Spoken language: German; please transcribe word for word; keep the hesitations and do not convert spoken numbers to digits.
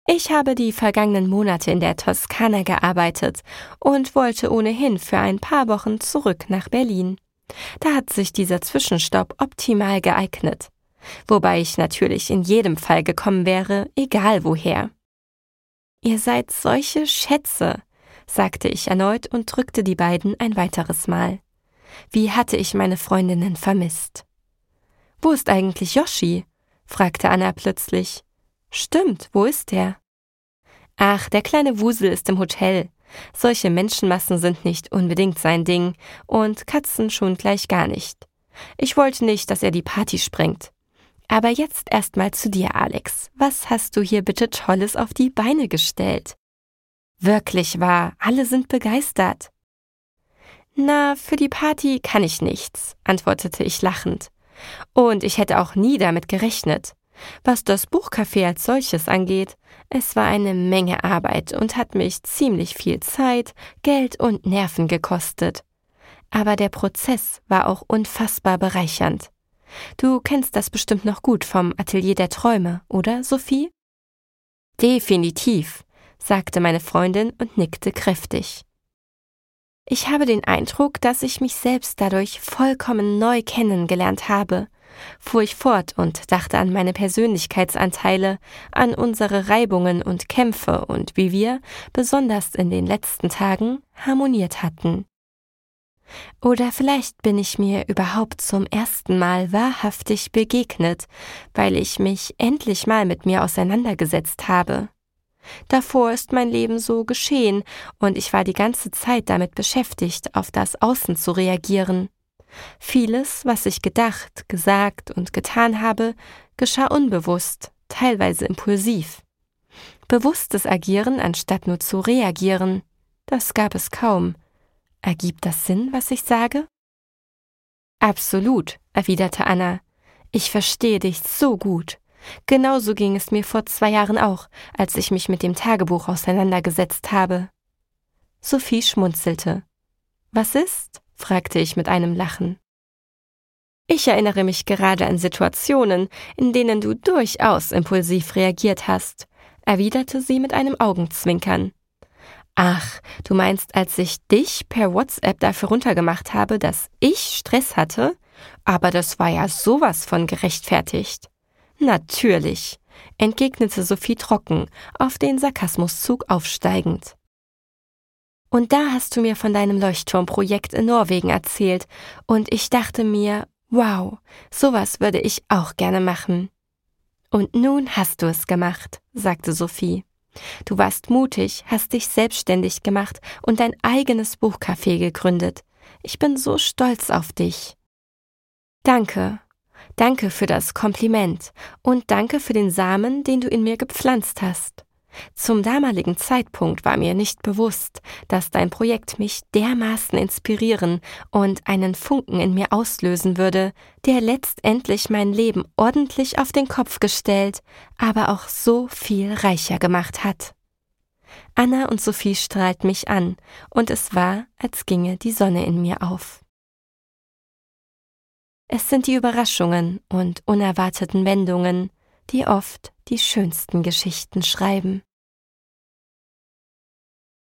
Ich habe die vergangenen Monate in der Toskana gearbeitet und wollte ohnehin für ein paar Wochen zurück nach Berlin. Da hat sich dieser Zwischenstopp optimal geeignet. Wobei ich natürlich in jedem Fall gekommen wäre, egal woher. »Ihr seid solche Schätze«, sagte ich erneut und drückte die beiden ein weiteres Mal. Wie hatte ich meine Freundinnen vermisst. »Wo ist eigentlich Yoshi?« fragte Anna plötzlich. »Stimmt, wo ist der?« »Ach, der kleine Wusel ist im Hotel. Solche Menschenmassen sind nicht unbedingt sein Ding und Katzen schon gleich gar nicht. Ich wollte nicht, dass er die Party sprengt. Aber jetzt erstmal zu dir, Alex. Was hast du hier bitte Tolles auf die Beine gestellt?« »Wirklich wahr, alle sind begeistert.« »Na, für die Party kann ich nichts«, antwortete ich lachend. »Und ich hätte auch nie damit gerechnet. Was das Buchcafé als solches angeht, es war eine Menge Arbeit und hat mich ziemlich viel Zeit, Geld und Nerven gekostet. Aber der Prozess war auch unfassbar bereichernd. Du kennst das bestimmt noch gut vom Atelier der Träume, oder, Sophie?« »Definitiv«, sagte meine Freundin und nickte kräftig. Ich habe den Eindruck, dass ich mich selbst dadurch vollkommen neu kennengelernt habe, fuhr ich fort und dachte an meine Persönlichkeitsanteile, an unsere Reibungen und Kämpfe und wie wir, besonders in den letzten Tagen, harmoniert hatten. Oder vielleicht bin ich mir überhaupt zum ersten Mal wahrhaftig begegnet, weil ich mich endlich mal mit mir auseinandergesetzt habe. Davor ist mein Leben so geschehen und ich war die ganze Zeit damit beschäftigt, auf das Außen zu reagieren. Vieles, was ich gedacht, gesagt und getan habe, geschah unbewusst, teilweise impulsiv. Bewusstes Agieren anstatt nur zu reagieren, das gab es kaum. Ergibt das Sinn, was ich sage? »Absolut«, erwiderte Anna. »Ich verstehe dich so gut. Genauso ging es mir vor zwei Jahren auch, als ich mich mit dem Tagebuch auseinandergesetzt habe.« Sophie schmunzelte. »Was ist?« fragte ich mit einem Lachen. »Ich erinnere mich gerade an Situationen, in denen du durchaus impulsiv reagiert hast«, erwiderte sie mit einem Augenzwinkern. »Ach, du meinst, als ich dich per WhatsApp dafür runtergemacht habe, dass ich Stress hatte? Aber das war ja sowas von gerechtfertigt.« »Natürlich«, entgegnete Sophie trocken, auf den Sarkasmuszug aufsteigend. »Und da hast du mir von deinem Leuchtturmprojekt in Norwegen erzählt und ich dachte mir, wow, sowas würde ich auch gerne machen.« »Und nun hast du es gemacht«, sagte Sophie. »Du warst mutig, hast dich selbstständig gemacht und dein eigenes Buchcafé gegründet. Ich bin so stolz auf dich.« »Danke. Danke für das Kompliment und danke für den Samen, den du in mir gepflanzt hast. Zum damaligen Zeitpunkt war mir nicht bewusst, dass dein Projekt mich dermaßen inspirieren und einen Funken in mir auslösen würde, der letztendlich mein Leben ordentlich auf den Kopf gestellt, aber auch so viel reicher gemacht hat.« Anna und Sophie strahlten mich an, und es war, als ginge die Sonne in mir auf. Es sind die Überraschungen und unerwarteten Wendungen, die oft die schönsten Geschichten schreiben.